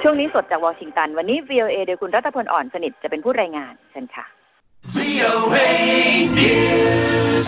ช่วงนี้สดจากวอชิงตันวันนี้ VOA โดยคุณรัตพลอ่อนสนิทจะเป็นผู้รายงานเชิญค่ะ VOA News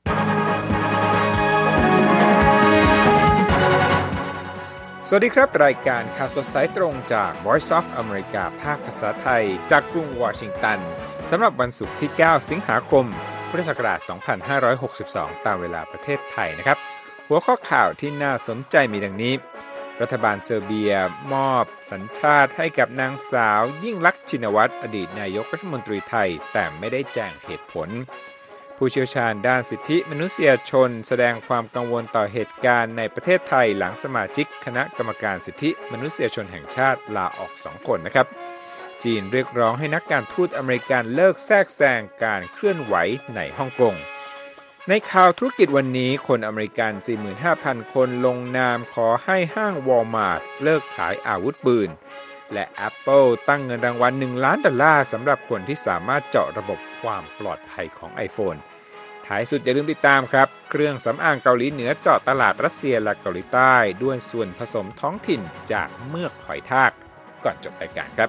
สวัสดีครับรายการข่าวสดสายตรงจาก Voice of America ภาคภาษาไทยจากกรุงวอชิงตันสำหรับวันศุกร์ที่ 9 สิงหาคม พุทธศักราช 2562 ตามเวลาประเทศไทยนะครับหัวข้อข่าวที่น่าสนใจมีดังนี้รัฐบาลเซอร์เบียมอบสัญชาติให้กับนางสาวยิ่งลักษณ์ชินวัตรอดีตนายกรัฐมนตรีไทยแต่ไม่ได้แจ้งเหตุผลผู้เชี่ยวชาญด้านสิทธิมนุษยชนแสดงความกังวลต่อเหตุการณ์ในประเทศไทยหลังสมาชิกคณะกรรมการสิทธิมนุษยชนแห่งชาติลาออก2 คนนะครับจีนเรียกร้องให้นักการทูตอเมริกันเลิกแทรกแซงการเคลื่อนไหวในฮ่องกงในข่าวธุรกิจวันนี้คนอเมริกัน 45,000 คนลงนามขอให้ห้างวอลมาร์ทเลิกขายอาวุธปืนและ Apple ตั้งเงินรางวัล$1 ล้านสำหรับคนที่สามารถเจาะระบบความปลอดภัยของ iPhone ท้ายสุดอย่าลืมติดตามครับเครื่องสำอางเกาหลีเหนือเจาะตลาดรัสเซียและเกาหลีใต้ด้วยส่วนผสมท้องถิ่นจากเมือกหอยทากก่อนจบรายการครับ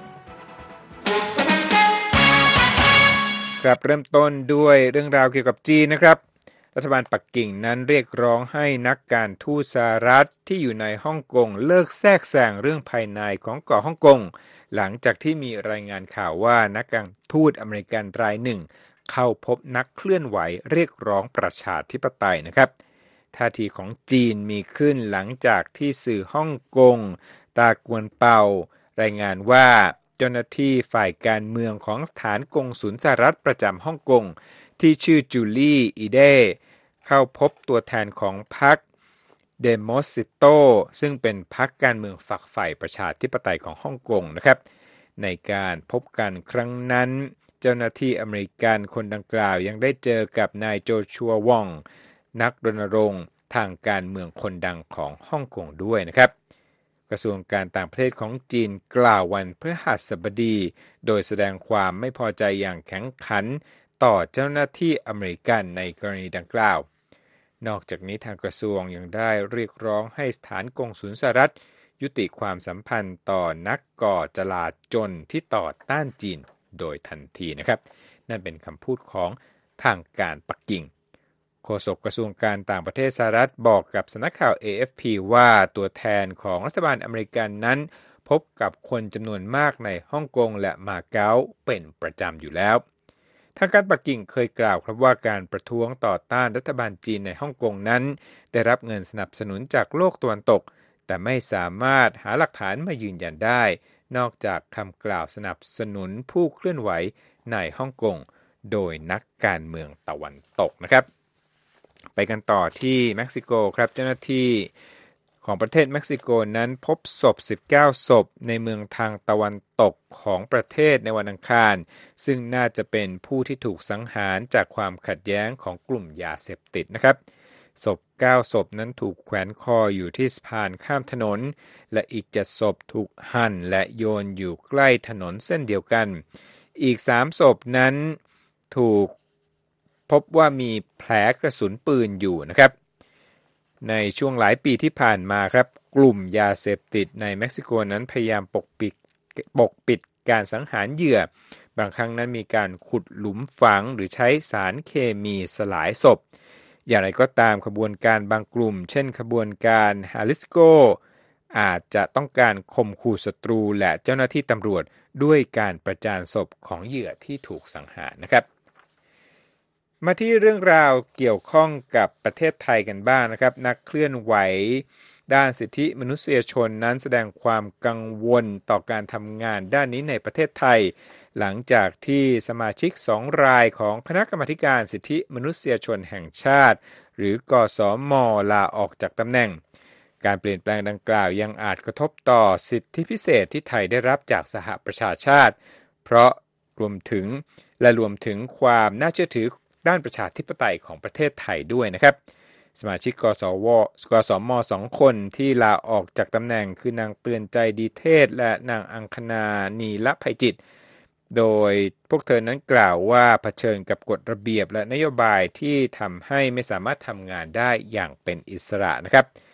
ครับเริ่มต้นด้วยเรื่องราวเกี่ยวกับจีนนะครับรัฐบาลปักกิ่งนั้นเรียกร้องให้นักการทูตสหรัฐที่อยู่ในฮ่องกงเลิกแทรกแซงเรื่องภายในของเกาะฮ่องกงหลังจากที่มีรายงานข่าวว่านักการทูตอเมริกันรายหนึ่งเข้าพบนักเคลื่อนไหวเรียกร้องประชาธิปไตยนะครับท่าทีของจีนมีขึ้นหลังจากที่สื่อฮ่องกงตากวนเปารายงานว่าเจ้าหน้าที่ฝ่ายการเมืองของสถานกงสุลสหรัฐประจำฮ่องกงที่ชื่อจูลี่อีเดเข้าพบตัวแทนของพรรคเดโมซิโตซึ่งเป็นพรรคการเมืองฝักใฝ่ประชาธิปไตยของฮ่องกงนะครับในการพบกันครั้งนั้นเจ้าหน้าที่อเมริกันคนดังกล่าวยังได้เจอกับนายโจชัววองนักรณรงค์ทางการเมืองคนดังของฮ่องกงด้วยนะครับกระทรวงการต่างประเทศของจีนกล่าววันพฤหัสบดีโดยแสดงความไม่พอใจอย่างแข็งขันต่อเจ้าหน้าที่อเมริกันในกรณีดังกล่าวนอกจากนี้ทางกระทรวงยังได้เรียกร้องให้สถานกงสุลสหรัฐยุติความสัมพันธ์ต่อนักก่อจลาจลที่ต่อต้านจีนโดยทันทีนะครับนั่นเป็นคำพูดของทางการปักกิ่งโฆษกกระทรวงการต่างประเทศสหรัฐบอกกับสำนักข่าว AFP ว่าตัวแทนของรัฐบาลอเมริกันนั้นพบกับคนจำนวนมากในฮ่องกงและมาเก๊าเป็นประจำอยู่แล้วทางการปักกิ่งเคยกล่าวครับว่าการประท้วงต่อต้านรัฐบาลจีนในฮ่องกงนั้นได้รับเงินสนับสนุนจากโลกตะวันตกแต่ไม่สามารถหาหลักฐานมายืนยันได้นอกจากคำกล่าวสนับสนุนผู้เคลื่อนไหวในฮ่องกงโดยนักการเมืองตะวันตกนะครับไปกันต่อที่เม็กซิโกครับเจ้าหน้าที่ของประเทศเม็กซิโกนั้นพบศพ19ศพในเมืองทางตะวันตกของประเทศในวันอังคารซึ่งน่าจะเป็นผู้ที่ถูกสังหารจากความขัดแย้งของกลุ่มยาเสพติดนะครับศพ9ศพนั้นถูกแขวนคออยู่ที่สะพานข้ามถนนและอีก7ศพถูกหั่นและโยนอยู่ใกล้ถนนเส้นเดียวกันอีก3ศพนั้นถูกพบว่ามีแผลกระสุนปืนอยู่นะครับในช่วงหลายปีที่ผ่านมาครับกลุ่มยาเสพติดในเม็กซิโกนั้นพยายามปกปิดการสังหารเหยื่อบางครั้งนั้นมีการขุดหลุมฝังหรือใช้สารเคมีสลายศพอย่างไรก็ตามขบวนการบางกลุ่มเช่นขบวนการฮาลิสโกอาจจะต้องการข่มขู่ศัตรูและเจ้าหน้าที่ตำรวจด้วยการประจานศพของเหยื่อที่ถูกสังหารนะครับมาที่เรื่องราวเกี่ยวข้องกับประเทศไทยกันบ้างนะครับนักเคลื่อนไหวด้านสิทธิมนุษยชนนั้นแสดงความกังวลต่อการทำงานด้านนี้ในประเทศไทยหลังจากที่สมาชิก2รายของคณะกรรมาการสิทธิมนุษยชนแห่งชาติหรือกสม.ลาออกจากตำแหน่งการเปลี่ยนแปลงดังกล่าวยังอาจกระทบต่อสิทธิพิเศษที่ไทยได้รับจากสหประชาชาติเพราะรวมถึงความน่าเชื่อถือด้านประชาธิปไตยของประเทศไทยด้วยนะครับสมาชิกกสม2คนที่ลาออกจากตำแหน่งคือนางเตือนใจดีเทศและนางอังคณานีละภัยจิตโดยพวกเธอนั้นกล่าวว่าเผชิญกับกฎระเบียบและนโยบายที่ทำให้ไม่สามารถทำงานได้อย่างเป็นอิสระนะครับ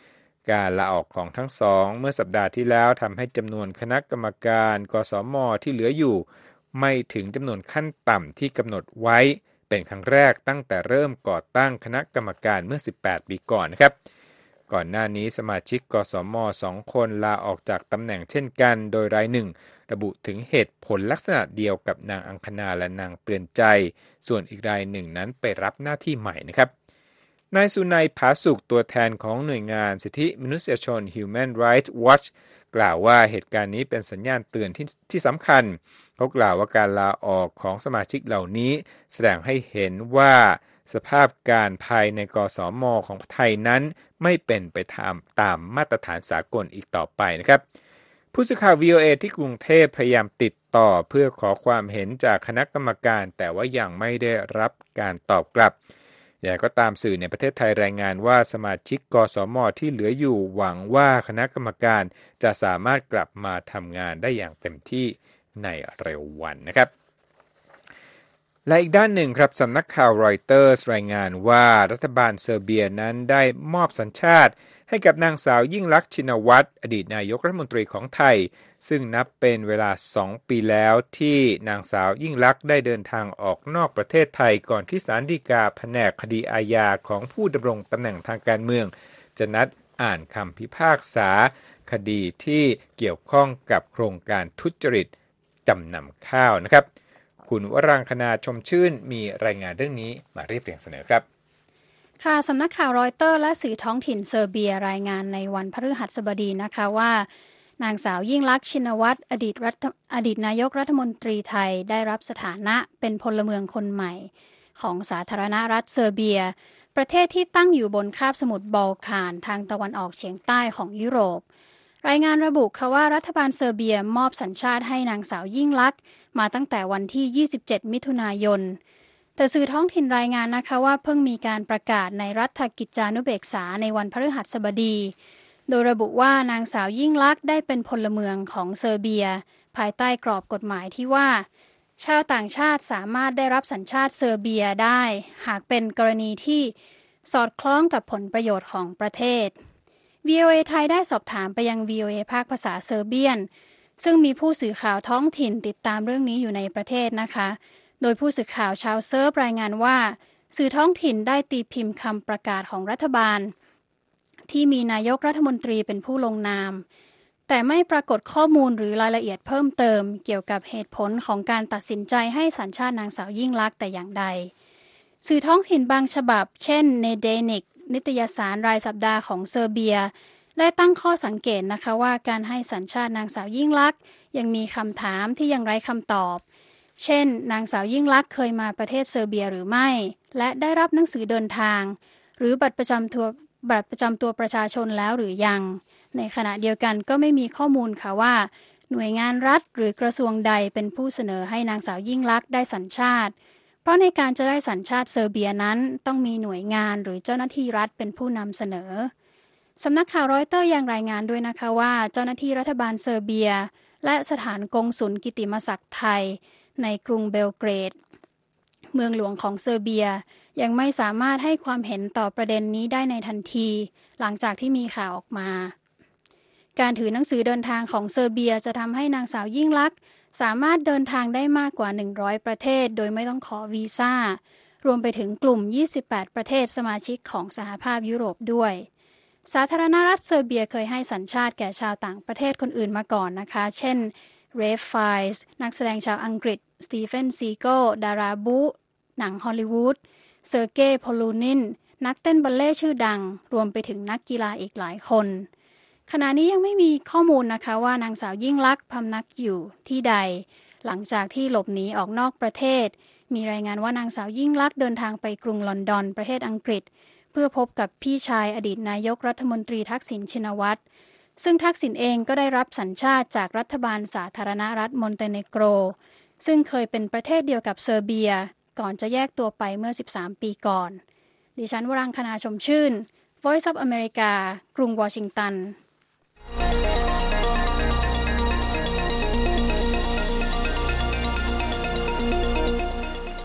การลาออกของทั้งสองเมื่อสัปดาห์ที่แล้วทำให้จำนวนคณะกรรมการกสม.ที่เหลืออยู่ไม่ถึงจำนวนขั้นต่ำที่กำหนดไว้เป็นครั้งแรกตั้งแต่เริ่มก่อตั้งคณะกรรมการเมื่อ18ปีก่อนนะครับก่อนหน้านี้สมาชิกกสม2คนลาออกจากตำแหน่งเช่นกันโดยรายหนึ่งระบุถึงเหตุผลลักษณะเดียวกับนางอังคณาและนางเตือนใจส่วนอีกรายหนึ่งนั้นไปรับหน้าที่ใหม่นะครับนายสุนัยผาสุกตัวแทนของหน่วยงานสิทธิมนุษยชน Human Rights Watch กล่าวว่าเหตุการณ์นี้เป็นสัญญาณเตือนที่สำคัญเขากล่าวว่าการลาออกของสมาชิกเหล่านี้แสดงให้เห็นว่าสภาพการภายในกสม.ของไทยนั้นไม่เป็นไปตามมาตรฐานสากลอีกต่อไปนะครับผู้สื่อข่าว VOA ที่กรุงเทพพยายามติดต่อเพื่อขอความเห็นจากคณะกรรมการแต่ว่ายังไม่ได้รับการตอบกลับอย่างก็ตามสื่อในประเทศไทยรายงานว่าสมาชิกกสม.ที่เหลืออยู่หวังว่าคณะกรรมการจะสามารถกลับมาทำงานได้อย่างเต็มที่ในเร็ววันนะครับและอีกด้านหนึ่งครับสำนักข่าวรอยเตอร์สรายงานว่ารัฐบาลเซอร์เบียนั้นได้มอบสัญชาติให้กับนางสาวยิ่งลักษณ์ชินวัตรอดีตนายกรัฐมนตรีของไทยซึ่งนับเป็นเวลา2ปีแล้วที่นางสาวยิ่งลักษณ์ได้เดินทางออกนอกประเทศไทยก่อนที่ศาลฎีกาแผนกคดีอาญาของผู้ดำรงตำแหน่งทางการเมืองจะนัดอ่านคำพิพากษาคดีที่เกี่ยวข้องกับโครงการทุจริตจำนำข้าวนะครับคุณวรังคณาชมชื่นมีรายงานเรื่องนี้มาเรียบเรียงเสนอครับค่ะสำนักข่าวรอยเตอร์และสื่อท้องถิ่นเซอร์เบียรายงานในวันพฤหัสบดีนะคะว่านางสาวยิ่งลักษณ์ชินวัตรอดีตนายกรัฐมนตรีไทยได้รับสถานะเป็นพลเมืองคนใหม่ของสาธารณรัฐเซอร์เบียประเทศที่ตั้งอยู่บนคาบสมุทรบอลข่านทางตะวันออกเฉียงใต้ของยุโรปรายงานระบุค่ะว่ารัฐบาลเซอร์เบียมอบสัญชาติให้นางสาวยิ่งลักษณ์มาตั้งแต่วันที่27มิถุนายนแต่สื่อท้องถิ่นรายงานนะคะว่าเพิ่งมีการประกาศในรัฐกิจจานุเบกษาในวันพฤหัสบดีโดยระบุว่านางสาวยิ่งลักษณ์ได้เป็นพลเมืองของเซอร์เบียภายใต้กรอบกฎหมายที่ว่าชาวต่างชาติสามารถได้รับสัญชาติเซอร์เบียได้หากเป็นกรณีที่สอดคล้องกับผลประโยชน์ของประเทศ VOA ไทยได้สอบถามไปยัง VOA ภาคภาษาเซอร์เบียนซึ่งมีผู้สื่อข่าวท้องถิ่นติดตามเรื่องนี้อยู่ในประเทศนะคะโดยผู้สื่อข่าวชาวเซิร์ฟรายงานว่าสื่อท้องถิ่นได้ตีพิมพ์คำประกาศของรัฐบาลที่มีนายกรัฐมนตรีเป็นผู้ลงนามแต่ไม่ปรากฏข้อมูลหรือรายละเอียดเพิ่มเติมเกี่ยวกับเหตุผลของการตัดสินใจให้สัญชาตินางสาวยิ่งลักษณ์แต่อย่างใดสื่อท้องถิ่นบางฉบับเช่นเนเดนิกนิตยสารรายสัปดาห์ของเซอร์เบียได้ตั้งข้อสังเกตนะคะว่าการให้สัญชาตินางสาวยิ่งลักษณ์ยังมีคำถามที่ยังไร้คำตอบเช่นนางสาวยิ่งลักษณ์เคยมาประเทศเซอร์เบียหรือไม่และได้รับหนังสือเดินทางหรือบัตรประจำตัวประชาชนแล้วหรือยังในขณะเดียวกันก็ไม่มีข้อมูลค่ะว่าหน่วยงานรัฐหรือกระทรวงใดเป็นผู้เสนอให้นางสาวยิ่งลักษณ์ได้สัญชาติเพราะในการจะได้สัญชาติเซอร์เบียนั้นต้องมีหน่วยงานหรือเจ้าหน้าที่รัฐเป็นผู้นำเสนอสำนักข่าวรอยเตอร์ยังรายงานด้วยนะคะว่าเจ้าหน้าที่รัฐบาลเซอร์เบียและสถานกงสุลกิตติมศักดิ์ไทยในกรุงเบลเกรดเมืองหลวงของเซอร์เบียยังไม่สามารถให้ความเห็นต่อประเด็นนี้ได้ในทันทีหลังจากที่มีข่าวออกมาการถือหนังสือเดินทางของเซอร์เบียจะทำให้นางสาวยิ่งลักษณ์สามารถเดินทางได้มากกว่า100ประเทศโดยไม่ต้องขอวีซ่ารวมไปถึงกลุ่ม28ประเทศสมาชิกของสหภาพยุโรปด้วยสาธารณรัฐเซอร์เบียเคยให้สัญชาติแก่ชาวต่างประเทศคนอื่นมาก่อนนะคะเช่นเรฟไฟส์นักแสดงชาวอังกฤษสตีเฟนซีโกดาราบูหนังฮอลลีวูดเซอร์เกย์ โพลูนินนักเต้นบัลเล่ต์ชื่อดังรวมไปถึงนักกีฬาอีกหลายคนขณะนี้ยังไม่มีข้อมูลนะคะว่านางสาวยิ่งลักษณ์พำนักอยู่ที่ใดหลังจากที่หลบหนีออกนอกประเทศมีรายงานว่านางสาวยิ่งลักษณ์เดินทางไปกรุงลอนดอนประเทศอังกฤษเพื่อพบกับพี่ชายอดีตนายกรัฐมนตรีทักษิณชินวัตรซึ่งทักษิณเองก็ได้รับสัญชาติจากรัฐบาลสาธารณรัฐมอนเตเนโกรซึ่งเคยเป็นประเทศเดียวกับเซอร์เบียก่อนจะแยกตัวไปเมื่อ13ปีก่อนดิฉันวรังคณาชมชื่น Voice of America กรุงวอชิงตัน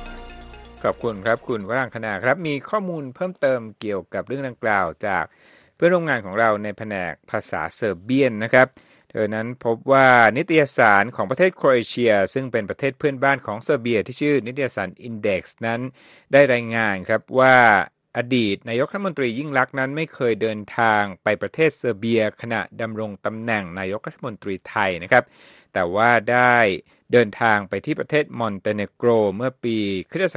ขอบคุณครับคุณวรังคณาครับมีข้อมูลเพิ่มเติมเกี่ยวกับเรื่องดังกล่าวจากเพื่อนร่วมงานของเราในแผนกภาษาเซอร์เบียนนะครับเธอนั้นพบว่านิตยสารของประเทศโครเอเชียซึ่งเป็นประเทศเพื่อนบ้านของเซอร์เบียที่ชื่อนิตยสาร Index นั้นได้รายงานครับว่าอดีตนายกรัฐมนตรียิ่งลักษณ์นั้นไม่เคยเดินทางไปประเทศเซอร์เบียขณะดำรงตำแหน่งนายกรัฐมนตรีไทยนะครับแต่ว่าได้เดินทางไปที่ประเทศมอนเตเนโกรเมื่อปีค.ศ.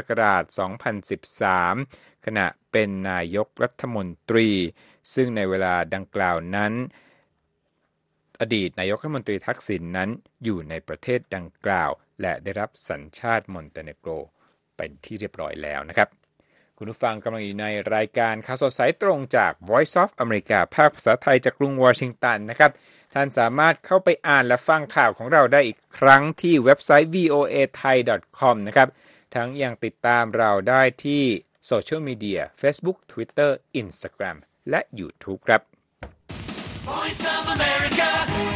2013 ขณะเป็นนายกรัฐมนตรีซึ่งในเวลาดังกล่าวนั้นอดีตนายกรัฐมนตรีทักษิณนั้นอยู่ในประเทศดังกล่าวและได้รับสัญชาติมอนเตเนโกรเป็นที่เรียบร้อยแล้วนะครับคุณผู้ฟังกำลังอยู่ในรายการข่าวสดสายตรงจาก Voice of America ภาคภาษาไทยจากกรุงวอชิงตันนะครับท่านสามารถเข้าไปอ่านและฟังข่าวของเราได้อีกครั้งที่เว็บไซต์ voathai.com นะครับทั้งยังติดตามเราได้ที่โซเชียลมีเดีย Facebook Twitter Instagram และ YouTube ครับ Voice of America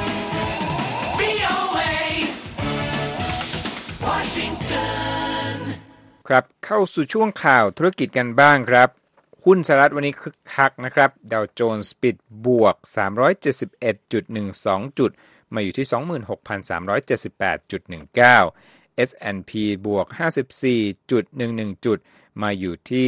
VOA Washington ครับเข้าสู่ช่วงข่าวธุรกิจกันบ้างครับหุ้นสหรัฐวันนี้คึกคักนะครับดาวโจนส์ปิดบวก 371.12 จุดมาอยู่ที่ 26,378.19 S&P บวก 54.11 จุดมาอยู่ที่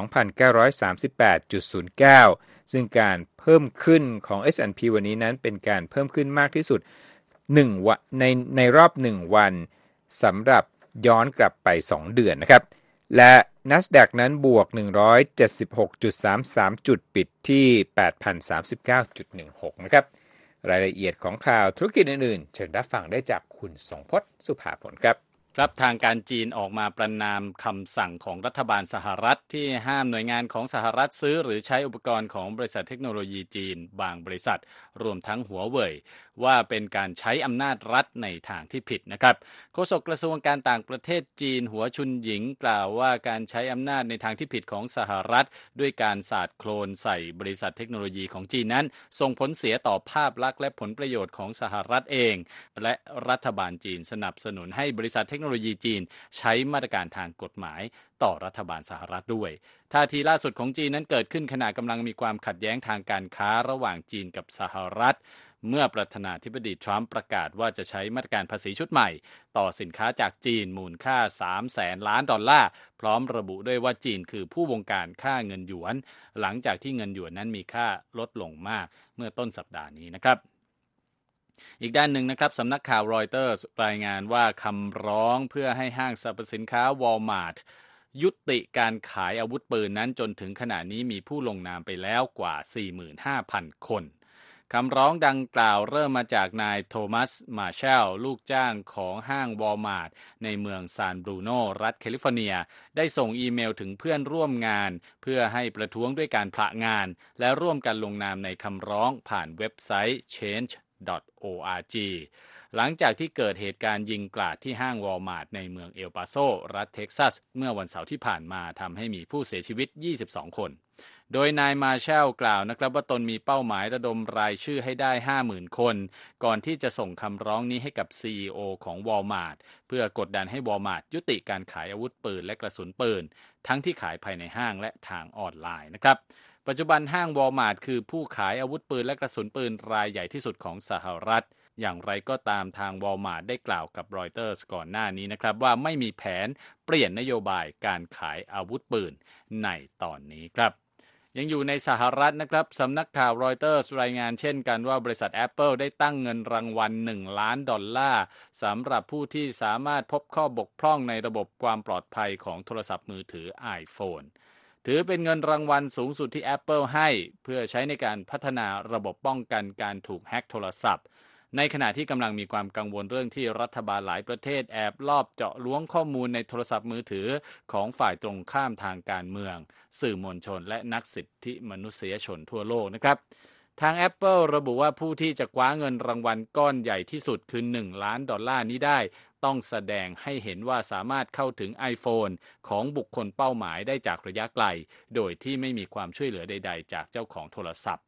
2,938.09 ซึ่งการเพิ่มขึ้นของ S&P วันนี้นั้นเป็นการเพิ่มขึ้นมากที่สุดในรอบ 1 วันสำหรับย้อนกลับไป 2 เดือนนะครับและ NASDAQ นั้นบวก 176.33 จุดปิดที่ 8,039.16 นะครับรายละเอียดของข่าวธุรกิจอื่นๆเชิญรับฟังได้จากคุณสงพจน์สุภาผลครับครับทางการจีนออกมาประณามคำสั่งของรัฐบาลสหรัฐที่ห้ามหน่วยงานของสหรัฐซื้อหรือใช้อุปกรณ์ของบริษัทเทคโนโลยีจีนบางบริษัทรวมทั้งหัวเว่ยว่าเป็นการใช้อำนาจรัฐในทางที่ผิดนะครับโฆษกกระทรวงการต่างประเทศจีนหัวชุนหญิงกล่าวว่าการใช้อำนาจในทางที่ผิดของสหรัฐด้วยการสาดโคลนใส่บริษัทเทคโนโลยีของจีนนั้นส่งผลเสียต่อภาพลักษณ์และผลประโยชน์ของสหรัฐเองและรัฐบาลจีนสนับสนุนให้บริษัทเทคโนโลยีจีนใช้มาตรการทางกฎหมายต่อรัฐบาลสหรัฐด้วยท่าทีล่าสุดของจีนนั้นเกิดขึ้นขณะกำลังมีความขัดแย้งทางการค้าระหว่างจีนกับสหรัฐเมื่อประธานาธิบดีทรัมป์ประกาศว่าจะใช้มาตรการภาษีชุดใหม่ต่อสินค้าจากจีนมูลค่า 300,000 ล้านดอลลาร์พร้อมระบุด้วยว่าจีนคือผู้บงการค่าเงินหยวนหลังจากที่เงินหยวนนั้นมีค่าลดลงมากเมื่อต้นสัปดาห์นี้นะครับอีกด้านหนึ่งนะครับสำนักข่าวรอยเตอร์รายงานว่าคำร้องเพื่อให้ห้างสรรพสินค้าวอลมาร์ทยุติการขายอาวุธปืนนั้นจนถึงขณะนี้มีผู้ลงนามไปแล้วกว่า 45,000 คนคำร้องดังกล่าวเริ่มมาจากนายโทมัสมาร์แชลลูกจ้างของห้างวอลมาร์ทในเมืองซานบรูโนรัฐแคลิฟอร์เนียได้ส่งอีเมลถึงเพื่อนร่วมงานเพื่อให้ประท้วงด้วยการผละงานและร่วมกันลงนามในคำร้องผ่านเว็บไซต์ change.org หลังจากที่เกิดเหตุการณ์ยิงกราดที่ห้างวอลมาร์ทในเมืองเอลปาโซรัฐเท็กซัสเมื่อวันเสาร์ที่ผ่านมาทำให้มีผู้เสียชีวิต22คนโดยนายมาร์แชลกล่าวนะครับว่าตนมีเป้าหมายระดมรายชื่อให้ได้ 50,000 คนก่อนที่จะส่งคำร้องนี้ให้กับ CEO ของวอลมาร์ทเพื่อกดดันให้วอลมาร์ทยุติการขายอาวุธปืนและกระสุนปืนทั้งที่ขายภายในห้างและทางออนไลน์นะครับปัจจุบันห้างวอลมาร์ทคือผู้ขายอาวุธปืนและกระสุนปืนรายใหญ่ที่สุดของสหรัฐอย่างไรก็ตามทางวอลมาร์ทได้กล่าวกับรอยเตอร์สก่อนหน้านี้นะครับว่าไม่มีแผนเปลี่ยนนโยบายการขายอาวุธปืนในตอนนี้ครับยังอยู่ในสหรัฐนะครับสำนักข่าวรอยเตอร์สรายงานเช่นกันว่าบริษัท Apple ได้ตั้งเงินรางวัล$1 ล้านสำหรับผู้ที่สามารถพบข้อบกพร่องในระบบความปลอดภัยของโทรศัพท์มือถือ iPhone ถือเป็นเงินรางวัลสูงสุดที่ Apple ให้เพื่อใช้ในการพัฒนาระบบป้องกันการถูกแฮ็กโทรศัพท์ในขณะที่กำลังมีความกังวลเรื่องที่รัฐบาลหลายประเทศแอบลอบเจาะล้วงข้อมูลในโทรศัพท์มือถือของฝ่ายตรงข้ามทางการเมืองสื่อมวลชนและนักสิทธิมนุษยชนทั่วโลกนะครับทาง Apple ระบุว่าผู้ที่จะคว้าเงินรางวัลก้อนใหญ่ที่สุดคือ$1 ล้านนี้ได้ต้องแสดงให้เห็นว่าสามารถเข้าถึง iPhone ของบุคคลเป้าหมายได้จากระยะไกลโดยที่ไม่มีความช่วยเหลือใดๆจากเจ้าของโทรศัพท์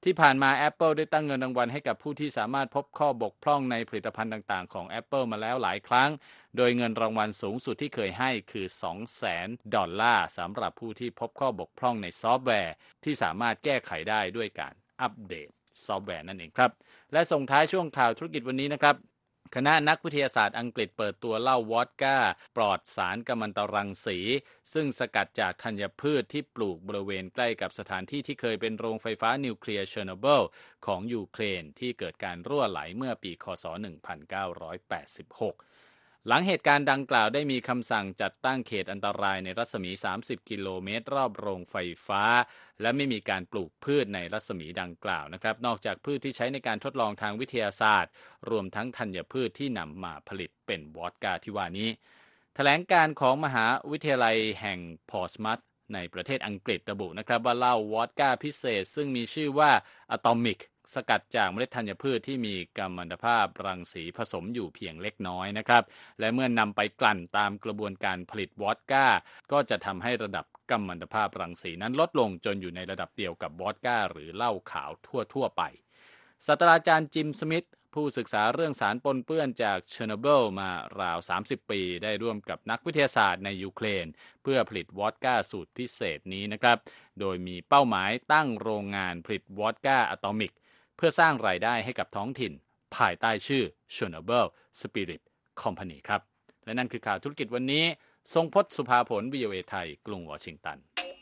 ที่ผ่านมา Apple ได้ตั้งเงินรางวัลให้กับผู้ที่สามารถพบข้อบกพร่องในผลิตภัณฑ์ต่างๆของ Apple มาแล้วหลายครั้งโดยเงินรางวัลสูงสุดที่เคยให้คือ $200,000 สำหรับผู้ที่พบข้อบกพร่องในซอฟต์แวร์ที่สามารถแก้ไขได้ด้วยการอัปเดตซอฟต์แวร์นั่นเองครับและส่งท้ายช่วงข่าวธุรกิจวันนี้นะครับคณะนักวิทยาศาสตร์อังกฤษเปิดตัวเหล้าวอดก้าปลอดสารกัมมันตรังสีซึ่งสกัดจากธัญพืชที่ปลูกบริเวณใกล้กับสถานที่ที่เคยเป็นโรงไฟฟ้านิวเคลียร์เชอร์โนเบิลของยูเครนที่เกิดการรั่วไหลเมื่อปีค.ศ. 1986หลังเหตุการณ์ดังกล่าวได้มีคำสั่งจัดตั้งเขตอันตรายในรัศมี30กิโลเมตรรอบโรงไฟฟ้าและไม่มีการปลูกพืชในรัศมีดังกล่าวนะครับนอกจากพืชที่ใช้ในการทดลองทางวิทยาศาสตร์รวมทั้งธัญพืชที่นำมาผลิตเป็นวอดก้าที่ว่านี้แถลงการของมหาวิทยาลัยแห่งพอร์ตสมัธในประเทศอังกฤษระบุนะครับว่าเหล้าวอดก้าพิเศษซึ่งมีชื่อว่าอะตอมิกสกัดจากเมล็ดธัญพืชที่มีกัมมันตภาพรังสีผสมอยู่เพียงเล็กน้อยนะครับและเมื่อนำไปกลั่นตามกระบวนการผลิตวอดก้าก็จะทำให้ระดับกัมมันตภาพรังสีนั้นลดลงจนอยู่ในระดับเดียวกับวอดก้าหรือเหล้าขาวทั่วไปศาสตราจารย์จิมสมิธผู้ศึกษาเรื่องสารปนเปื้อนจากเชอร์โนเบิลมาราว30ปีได้ร่วมกับนักวิทยาศาสตร์ในยูเครนเพื่อผลิตวอดก้าสูตรพิเศษนี้นะครับโดยมีเป้าหมายตั้งโรงงานผลิตวอดก้าอะตอมิกเพื่อสร้างรายได้ให้กับท้องถิ่นภายใต้ชื่อ Chernobyl Spirit Company ครับและนั่นคือข่าวธุรกิจวันนี้ทรงพจน์สุภาผล VOA ไทยกรุงวอชิงตัน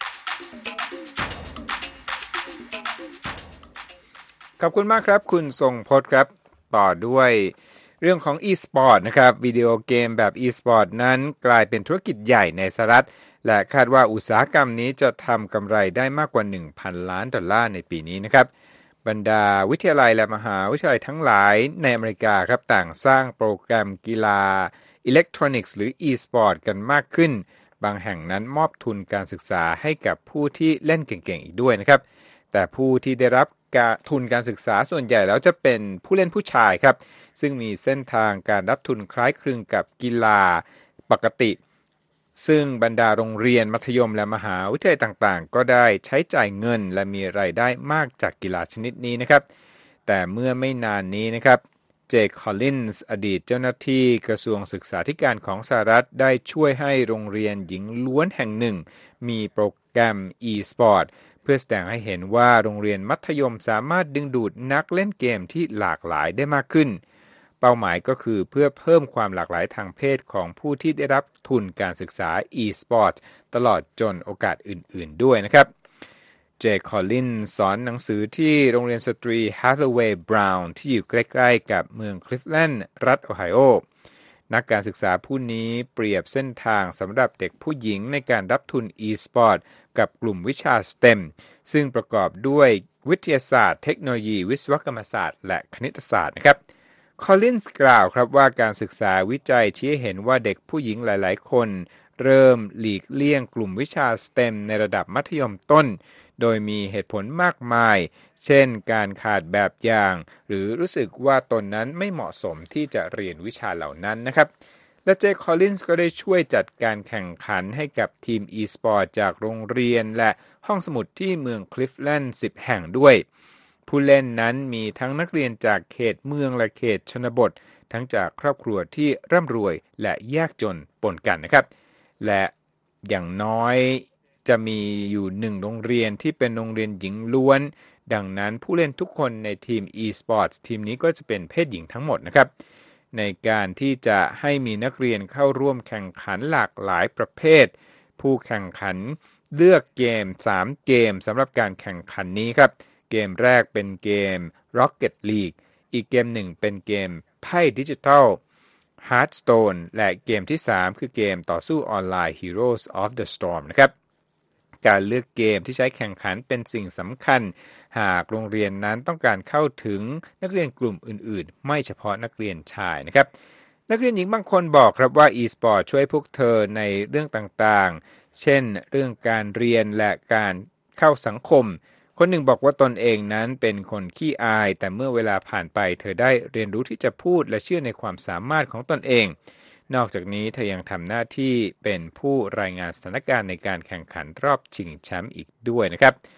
ขอบคุณมากครับคุณทรงพจน์ครับต่อด้วยเรื่องของ e-sport นะครับวิดีโอเกมแบบ e-sport นั้นกลายเป็นธุรกิจใหญ่ในสหรัฐและคาดว่าอุตสาหกรรมนี้จะทำกำไรได้มากกว่า $1,000 ล้านในปีนี้นะครับบรรดาวิทยาลัยและมหาวิทยาลัยทั้งหลายในอเมริกาครับต่างสร้างโปรแกรมกีฬาอิเล็กทรอนิกส์หรือ e-sport กันมากขึ้นบางแห่งนั้นมอบทุนการศึกษาให้กับผู้ที่เล่นเก่งๆอีกด้วยนะครับแต่ผู้ที่ได้รับทุนการศึกษาส่วนใหญ่แล้วจะเป็นผู้เล่นผู้ชายครับซึ่งมีเส้นทางการรับทุนคล้ายคลึงกับกีฬาปกติซึ่งบรรดาโรงเรียนมัธยมและมหาวิทยาลัยต่างๆก็ได้ใช้จ่ายเงินและมีรายได้มากจากกีฬาชนิดนี้นะครับแต่เมื่อไม่นานนี้นะครับเจค คอลลินส์อดีตเจ้าหน้าที่กระทรวงศึกษาธิการของสหรัฐได้ช่วยให้โรงเรียนหญิงล้วนแห่งหนึ่งมีโปรแกรม e-sport เพื่อแสดงให้เห็นว่าโรงเรียนมัธยมสามารถดึงดูดนักเล่นเกมที่หลากหลายได้มากขึ้นเป้าหมายก็คือเพื่อเพิ่มความหลากหลายทางเพศของผู้ที่ได้รับทุนการศึกษา e-sport ตลอดจนโอกาสอื่นๆด้วยนะครับเจค คอลลินสอนหนังสือที่โรงเรียนสตรี Hathaway Brown ที่อยู่ใกล้ๆกับเมืองคลิฟแลนด์รัฐโอไฮโอนักการศึกษาผู้นี้เปรียบเส้นทางสำหรับเด็กผู้หญิงในการรับทุน e-sport กับกลุ่มวิชา STEM ซึ่งประกอบด้วยวิทยาศาสตร์เทคโนโลยีวิศวกรรมศาสตร์และคณิตศาสตร์นะครับคอลลินส์กล่าวครับว่าการศึกษาวิจัยชี้เห็นว่าเด็กผู้หญิงหลายๆคนเริ่มหลีกเลี่ยงกลุ่มวิชา STEM ในระดับมัธยมต้นโดยมีเหตุผลมากมายเช่นการขาดแบบอย่างหรือรู้สึกว่าตนนั้นไม่เหมาะสมที่จะเรียนวิชาเหล่านั้นนะครับและเจค คอลลินส์ก็ได้ช่วยจัดการแข่งขันให้กับทีม e-sport จากโรงเรียนและห้องสมุดที่เมืองคลิฟแลนด์10 แห่งด้วยผู้เล่นนั้นมีทั้งนักเรียนจากเขตเมืองและเขตชนบททั้งจากครอบครัวที่ร่ำรวยและยากจนปนกันนะครับและอย่างน้อยจะมีอยู่1โรงเรียนที่เป็นโรงเรียนหญิงล้วนดังนั้นผู้เล่นทุกคนในทีม e-sports ทีมนี้ก็จะเป็นเพศหญิงทั้งหมดนะครับในการที่จะให้มีนักเรียนเข้าร่วมแข่งขันหลากหลายประเภทผู้แข่งขันเลือกเกม3เกมสำหรับการแข่งขันนี้ครับเกมแรกเป็นเกม Rocket League อีกเกมหนึ่งเป็นเกมไพ่ดิจิทัล Hearthstone และเกมที่3คือเกมต่อสู้ออนไลน์ Heroes of the Storm นะครับการเลือกเกมที่ใช้แข่งขันเป็นสิ่งสำคัญหากโรงเรียนนั้นต้องการเข้าถึงนักเรียนกลุ่มอื่นๆไม่เฉพาะนักเรียนชายนะครับนักเรียนหญิงบางคนบอกครับว่า e-sport ช่วยพวกเธอในเรื่องต่างๆเช่นเรื่องการเรียนและการเข้าสังคมคนหนึ่งบอกว่าตนเองนั้นเป็นคนขี้อายแต่เมื่อเวลาผ่านไปเธอได้เรียนรู้ที่จะพูดและเชื่อในความสามารถของตนเองนอกจากนี้เธอยังทำหน้าที่เป็นผู้รายงานสถานการณ์ในการแข่งขันรอบชิงแชมป์อีกด้วยนะครับ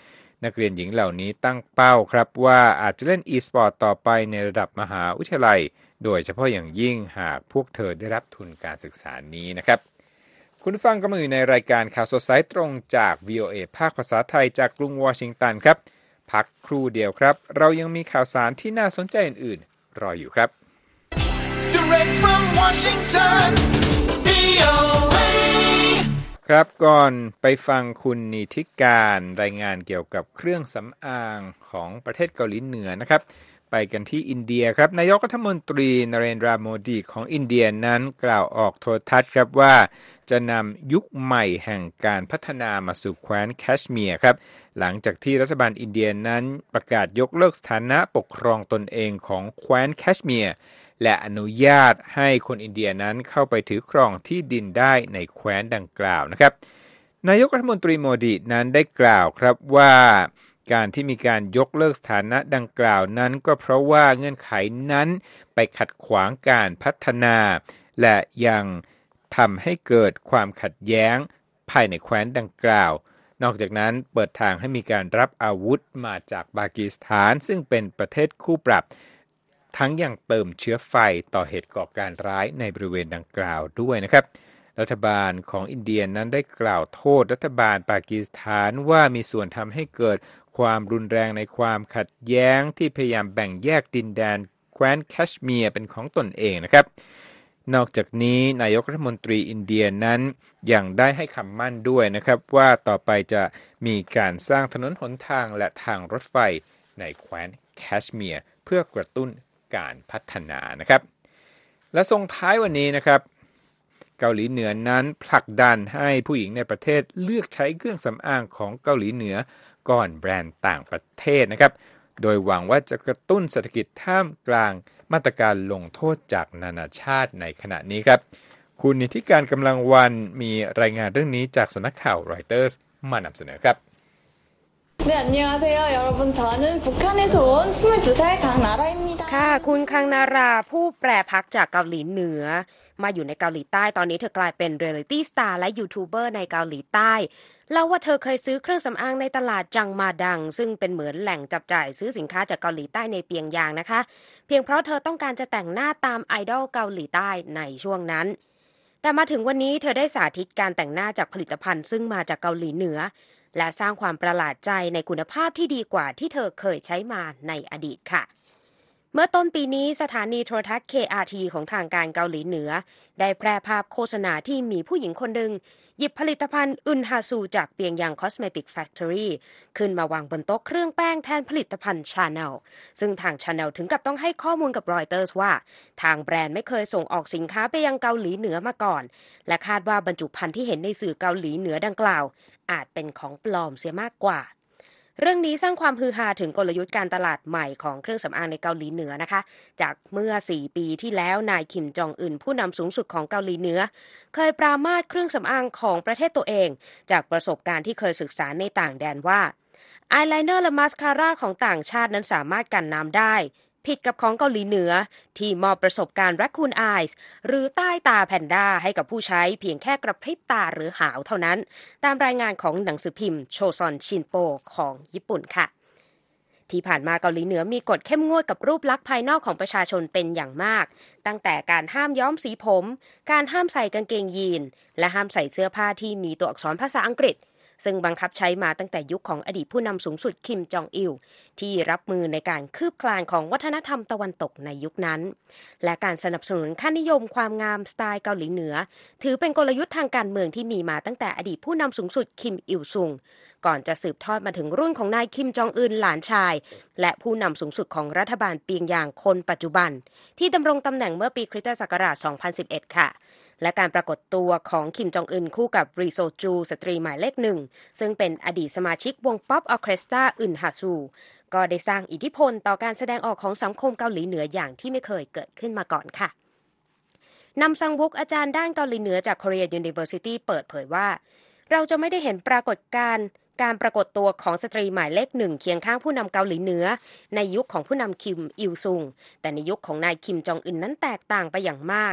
นักเรียนหญิงเหล่านี้ตั้งเป้าครับว่าอาจจะเล่น e-sport ต่อไปในระดับมหาวิทยาลัยโดยเฉพาะอย่างยิ่งหากพวกเธอได้รับทุนการศึกษานี้นะครับคุณฟังกำลังอยู่ในรายการข่าวสดสายตรงจาก VOA ภาคภาษาไทยจากกรุงวอชิงตันครับพักครู่เดียวครับเรายังมีข่าวสารที่น่าสนใจอื่นๆรออยู่ครับ Direct from Washington, VOA. ครับก่อนไปฟังคุณนิติการรายงานเกี่ยวกับเครื่องสำอางของประเทศเกาหลีเหนือนะครับไปกันที่อินเดียครับนายกรัฐมนตรีนเรนทราโมดีของอินเดียนั้นกล่าวออกโทรทัศน์ครับว่าจะนำยุคใหม่แห่งการพัฒนามาสู่แคว้นแคชเมียร์ครับหลังจากที่รัฐบาลอินเดียนั้นประกาศยกเลิกสถานะปกครองตนเองของแคว้นแคชเมียร์และอนุญาตให้คนอินเดียนั้นเข้าไปถือครองที่ดินได้ในแคว้นดังกล่าวนะครับนายกรัฐมนตรีโมดีนั้นได้กล่าวครับว่าการที่มีการยกเลิกสถานะดังกล่าวนั้นก็เพราะว่าเงื่อนไขนั้นไปขัดขวางการพัฒนาและยังทำให้เกิดความขัดแย้งภายในแคว้นดังกล่าวนอกจากนั้นเปิดทางให้มีการรับอาวุธมาจากปากีสถานซึ่งเป็นประเทศคู่ปรับทั้งยังเติมเชื้อไฟต่อเหตุก่อการร้ายในบริเวณดังกล่าวด้วยนะครับรัฐบาลของอินเดียนั้นได้กล่าวโทษรัฐบาลปากีสถานว่ามีส่วนทำให้เกิดความรุนแรงในความขัดแย้งที่พยายามแบ่งแยกดินแดนแคว้นแคชเมียร์เป็นของตนเองนะครับนอกจากนี้นายกรัฐมนตรีอินเดียนั้นยังได้ให้คำมั่นด้วยนะครับว่าต่อไปจะมีการสร้างถนนหนทางและทางรถไฟในแคว้นแคชเมียร์เพื่อกระตุ้นการพัฒนานะครับและส่งท้ายวันนี้นะครับเกาหลีเหนือนั้นผลักดันให้ผู้หญิงในประเทศเลือกใช้เครื่องสำอางของเกาหลีเหนือก่อนแบรนด์ต่างประเทศนะครับโดยหวังว่าจะกระตุ้นเศรษฐกิจท่ามกลางมาตรการลงโทษจากนานาชาติในขณะนี้ครับคุณนิติการกำลังวันมีรายงานเรื่องนี้จากสำนักข่าวรอยเตอร์สมานำเสนอครับ 네, 안녕하세요. 여러분. 저는 북한에서 온 22살 강나라입니다. ค่ะคุณคังนาราผู้แปรพักจากเกาหลีเหนือมาอยู่ในเกาหลีใต้ตอนนี้เธอกลายเป็นเรียลิตี้สตาร์และยูทูบเบอร์ในเกาหลีใต้เล่าว่าเธอเคยซื้อเครื่องสำอางในตลาดจังมาดังซึ่งเป็นเหมือนแหล่งจับจ่ายซื้อสินค้าจากเกาหลีใต้ในเปียงยางนะคะเพียงเพราะเธอต้องการจะแต่งหน้าตามไอดอลเกาหลีใต้ในช่วงนั้นแต่มาถึงวันนี้เธอได้สาธิตการแต่งหน้าจากผลิตภัณฑ์ซึ่งมาจากเกาหลีเหนือและสร้างความประหลาดใจในคุณภาพที่ดีกว่าที่เธอเคยใช้มาในอดีตค่ะเมื่อต้นปีนี้สถานีโทรทัศน์ KRT ของทางการเกาหลีเหนือได้แพร่ภาพโฆษณาที่มีผู้หญิงคนหนึ่งหยิบผลิตภัณฑ์อึนฮาซูจากเปียงยางคอสเมติกแฟคทอรี่ขึ้นมาวางบนโต๊ะเครื่องแป้งแทนผลิตภัณฑ์ Chanel ซึ่งทาง Chanel ถึงกับต้องให้ข้อมูลกับรอยเตอร์สว่าทางแบรนด์ไม่เคยส่งออกสินค้าไปยังเกาหลีเหนือมาก่อนและคาดว่าบรรจุภัณฑ์ที่เห็นในสื่อเกาหลีเหนือดังกล่าวอาจเป็นของปลอมเสียมากกว่าเรื่องนี้สร้างความฮือฮาถึงกลยุทธ์การตลาดใหม่ของเครื่องสำอางในเกาหลีเหนือนะคะจากเมื่อ4ปีที่แล้วนายคิมจองอึนผู้นำสูงสุดของเกาหลีเหนือเคยปรามาสเครื่องสำอางของประเทศตัวเองจากประสบการณ์ที่เคยศึกษาในต่างแดนว่าอายไลเนอร์และมาสคาร่าของต่างชาตินั้นสามารถกันน้ำได้ผิดกับของเกาหลีเหนือที่มอบประสบการณ์ Raccoon Eyes หรือใต้ตาแพนด้าให้กับผู้ใช้เพียงแค่กระพริบตาหรือหาวเท่านั้นตามรายงานของหนังสือพิมพ์โชซอนชินโปของญี่ปุ่นค่ะที่ผ่านมาเกาหลีเหนือมีกฎเข้มงวดกับรูปลักษณ์ภายนอกของประชาชนเป็นอย่างมากตั้งแต่การห้ามย้อมสีผมการห้ามใส่กางเกงยีนและห้ามใส่เสื้อผ้าที่มีตัวอักษรภาษาอังกฤษซึ่งบังคับใช้มาตั้งแต่ยุคของอดีตผู้นำสูงสุดคิมจองอิลที่รับมือในการคืบคลานของวัฒนธรรมตะวันตกในยุคนั้นและการสนับสนุนค่านิยมความงามสไตล์เกาหลีเหนือถือเป็นกลยุทธ์ทางการเมืองที่มีมาตั้งแต่อดีตผู้นำสูงสุดคิมอิลซุงก่อนจะสืบทอดมาถึงรุ่นของนายคิมจองอึนหลานชายและผู้นำสูงสุดของรัฐบาลเปียงยางคนปัจจุบันที่ดำรงตำแหน่งเมื่อปีคริสตศักราช 2011 ค่ะและการปรากฏตัวของคิมจองอึนคู่กับรีโซจูสตรีหมายเลขหนึ่งซึ่งเป็นอดีตสมาชิกวงป๊อปออร์เคสตราอึนฮาซูก็ได้สร้างอิทธิพลต่อการแสดงออกของสังคมเกาหลีเหนืออย่างที่ไม่เคยเกิดขึ้นมาก่อนค่ะนำซังวุกอาจารย์ด้านเกาหลีเหนือจาก Korea University เปิดเผยว่าเราจะไม่ได้เห็นปรากฏการณ์การปรากฏตัวของสตรีหมายเลขหนึ่งเคียงข้างผู้นำเกาหลีเหนือในยุคของผู้นำคิมอิลซุงแต่ในยุคของนายคิมจองอึนนั้นแตกต่างไปอย่างมาก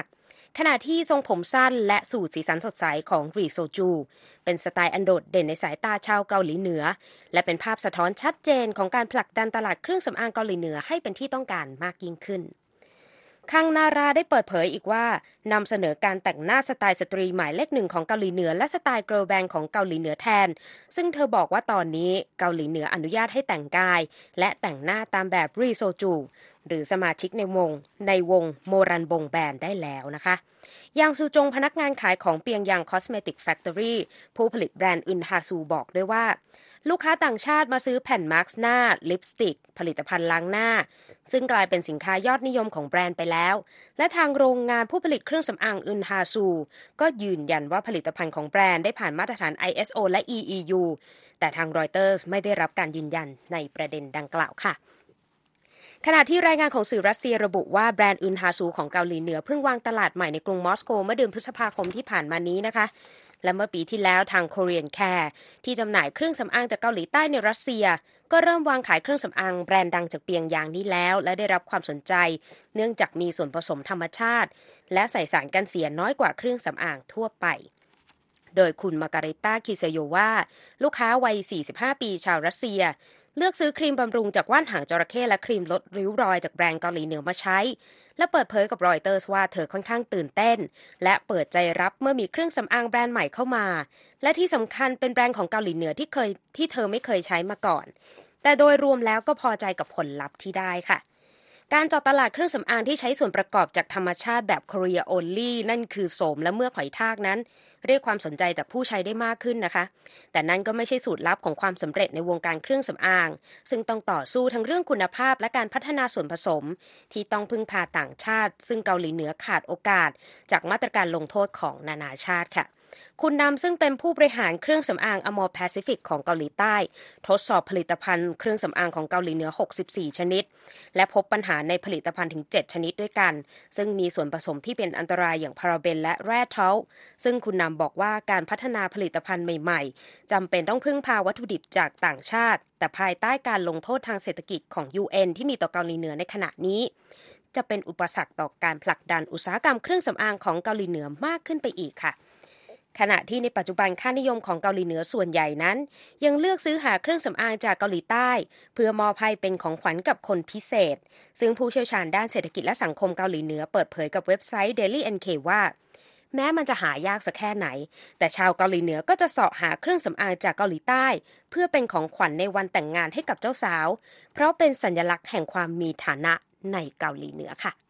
ขณะที่ทรงผมสั้นและสูทสีสันสดใสของรีโซจูเป็นสไตล์อันโดดเด่นในสายตาชาวเกาหลีเหนือและเป็นภาพสะท้อนชัดเจนของการผลักดันตลาดเครื่องสำอางเกาหลีเหนือให้เป็นที่ต้องการมากยิ่งขึ้นคังนาราได้เปิดเผยอีกว่านำเสนอการแต่งหน้าสไตล์สตรีหมายเลขหนึ่งของเกาหลีเหนือและสไตล์เกิร์ลแบนด์ของเกาหลีเหนือแทนซึ่งเธอบอกว่าตอนนี้เกาหลีเหนืออนุญาตให้แต่งกายและแต่งหน้าตามแบบรีโซจูหรือสมาชิกในวงโมรันบงแบนด์ได้แล้วนะคะยางซูจงพนักงานขายของเปียงยางคอสเมติกแฟคทอรี่ผู้ผลิตแบรนด์อึนฮาซูบอกด้วยว่าลูกค้าต่างชาติมาซื้อแผ่นมาร์กหน้าลิปสติกผลิตภัณฑ์ล้างหน้าซึ่งกลายเป็นสินค้ายอดนิยมของแบรนด์ไปแล้วและทางโรงงานผู้ผลิตเครื่องสำอางอึนฮาซูก็ยืนยันว่าผลิตภัณฑ์ของแบรนด์ได้ผ่านมาตรฐาน ISO และ EEU แต่ทางรอยเตอร์สไม่ได้รับการยืนยันในประเด็นดังกล่าวค่ะขณะที่รายงานของสื่อรัสเซียระบุว่าแบรนด์อึนฮาซูของเกาหลีเหนือเพิ่งวางตลาดใหม่ในกรุงมอสโกเมื่อเดือนพฤษภาคมที่ผ่านมานี้นะคะและเมื่อปีที่แล้วทาง Korean Care ที่จำหน่ายเครื่องสำอางจากเกาหลีใต้ในรัสเซียก็เริ่มวางขายเครื่องสำอางแบรนด์ดังจากเปียงยางนี้แล้วและได้รับความสนใจเนื่องจากมีส่วนผสมธรรมชาติและใส่สารกันเสียน้อยกว่าเครื่องสำอางทั่วไปโดยคุณมาการิต้าคิเซโยวาลูกค้าวัย45ปีชาวรัสเซียเลือกซื้อครีมบำรุงจากว่านหางจระเข้และครีมลดริ้วรอยจากแบรนด์เกาหลีเหนือมาใช้และเปิดเผยกับรอยเตอร์สว่าเธอค่อนข้างตื่นเต้นและเปิดใจรับเมื่อมีเครื่องสำอางแบรนด์ใหม่เข้ามาและที่สำคัญเป็นแบรนด์ของเกาหลีเหนือที่เธอไม่เคยใช้มาก่อนแต่โดยรวมแล้วก็พอใจกับผลลัพธ์ที่ได้ค่ะการเจาะตลาดเครื่องสำอางที่ใช้ส่วนประกอบจากธรรมชาติแบบ Korea Only นั่นคือโสมและเมือกหอยทากนั้นเรียกความสนใจจากผู้ใช้ได้มากขึ้นนะคะแต่นั่นก็ไม่ใช่สูตรลับของความสำเร็จในวงการเครื่องสำอางซึ่งต้องต่อสู้ทั้งเรื่องคุณภาพและการพัฒนาส่วนผสมที่ต้องพึ่งพาต่างชาติซึ่งเกาหลีเหนือขาดโอกาสจากมาตรการลงโทษของนานาชาติค่ะคุณนำซึ่งเป็นผู้บริหารเครื่องสำอางอมอร์แปซิฟิกของเกาหลีใต้ทดสอบผลิตภัณฑ์เครื่องสำอางของเกาหลีเหนือ64ชนิดและพบปัญหาในผลิตภัณฑ์ถึง7ชนิดด้วยกันซึ่งมีส่วนผสมที่เป็นอันตรายอย่างพาราเบนและแร่เทาซึ่งคุณนำบอกว่าการพัฒนาผลิตภัณฑ์ใหม่ๆจำเป็นต้องพึ่งพาวัตถุดิบจากต่างชาติแต่ภายใต้การลงโทษทางเศรษฐกิจของ UN ที่มีต่อเกาหลีเหนือในขณะนี้จะเป็นอุปสรรคต่อการผลักดันอุตสาหกรรมเครื่องสำอางของเกาหลีเหนือมากขึ้นไปอีกค่ะขณะที่ในปัจจุบันค่านิยมของเกาหลีเหนือส่วนใหญ่นั้นยังเลือกซื้อหาเครื่องสำอางจากเกาหลีใต้เพื่อมอบให้เป็นของขวัญกับคนพิเศษซึ่งผู้เชี่ยวชาญด้านเศรษฐกิจและสังคมเกาหลีเหนือเปิดเผยกับเว็บไซต์ Daily NK ว่าแม้มันจะหายากสักแค่ไหนแต่ชาวเกาหลีเหนือก็จะเสาะหาเครื่องสำอางจากเกาหลีใต้เพื่อเป็นของขวัญในวันแต่งงานให้กับเจ้าสาวเพราะเป็นสัญลักษณ์แห่งความมีฐานะในเกาหลีเหนือค่ะ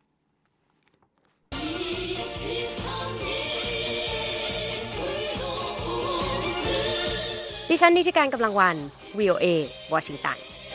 ดิฉันนิติการกำลังวัน VOA วอชิงตัน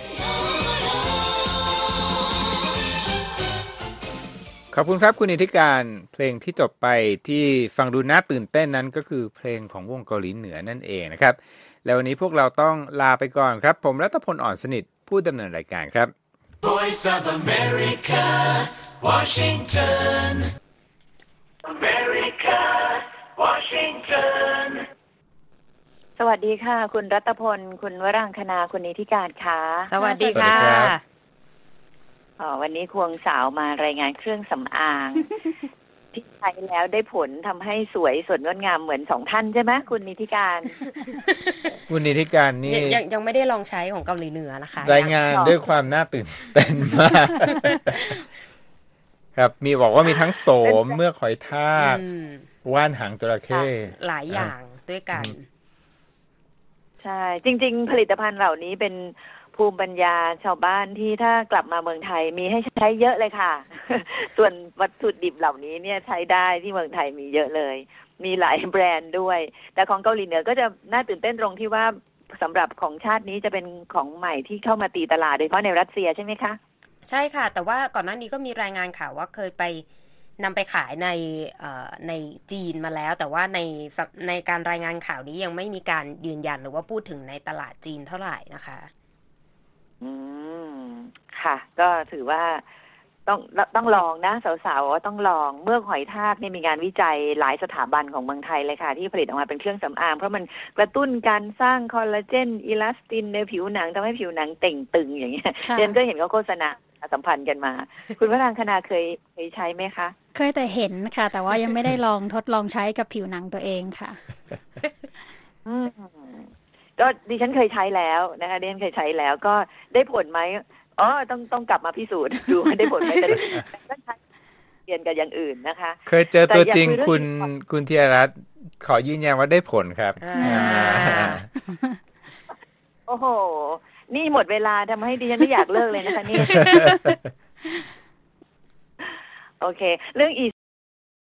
ขอบคุณครับคุณนิติการเพลงที่จบไปที่ฟังดูน่าตื่นเต้นนั้นก็คือเพลงของวงเกาหลีเหนือนั่นเองนะครับแล้ววันนี้พวกเราต้องลาไปก่อนครับผมรัตพลอ่อนสนิทผู้ดำเนินรายการครับ Voice of America Washington America Washington สวัสดีค่ะคุณรัตพลคุณวรังคณาคุณนิติการค่ะสวัสดีค่ะวันนี้ควงสาวมารายงานเครื่องสำอาง ที่ใช้แล้วได้ผลทำให้สวยสดงดงามเหมือนสองท่านใช่ไหมคุณนิติการคุณนิติการนี่ยังไม่ได้ลองใช้ของเกาหลีเหนือนะคะรายงานด้วยความน่าตื่นเต้นมากครับมีบอกว่ามีทั้งโสมเมือกหอยทากว่านหางจระเข้หลายอย่างด้วยกันใช่จริงๆผลิตภัณฑ์เหล่านี้เป็นภูมิปัญญาชาวบ้านที่ถ้ากลับมาเมืองไทยมีให้ใช้เยอะเลยค่ะ ส่วนวัตถุดิบเหล่านี้เนี่ยใช้ได้ที่เมืองไทยมีเยอะเลยมีหลายแบรนด์ด้วยแต่ของเกาหลีเหนือก็จะน่าตื่นเต้นตรงที่ว่าสำหรับของชาตินี้จะเป็นของใหม่ที่เข้ามาตีตลาดโดยเฉพาะในรัสเซียใช่ไหมคะใช่ค่ะแต่ว่าก่อนหน้านี้ก็มีรายงานข่าวว่าเคยไปนำไปขายในจีนมาแล้วแต่ว่าในการรายงานข่าวนี้ยังไม่มีการยืนยันหรือว่าพูดถึงในตลาดจีนเท่าไหร่นะคะค่ะก็ถือว่าต้องลองนะสาวๆต้องลองเมือกหอยทากนี่มีงานวิจัยหลายสถาบันของเมืองไทยเลยค่ะที่ผลิตออกมาเป็นเครื่องสำอางเพราะมันกระตุ้นการสร้างคอลลาเจนอิลาสตินในผิวหนังทำให้ผิวหนังเต่งตึงอย่างเงี้ยเรียนก็เห็นเขาโฆษณาสัมพันธ์กันมา คุณวรังคณาเคยใช้ไหมคะเคยแต่เห็นค่ะ แต่ว่ายังไม่ได้ลองทดลองใช้กับผิวหนังตัวเองค่ะก็ดิฉันเคยใช้แล้วนะคะดิฉันเคยใช้แล้วก็ได้ผลไหมต้องกลับมาพิสูจน์ดูว่าได้ผลไหมแต่ก็ใช้เปลี่ยนกับอย่างอื่นนะคะเคยเจอตัวจริงคุณธีรรัตน์ขอยืนยันว่าได้ผลครับโอ้โหนี่หมดเวลาทำให้ดิฉันไม่อยากเลิกเลยนะคะนี่ โอเคเรื่อง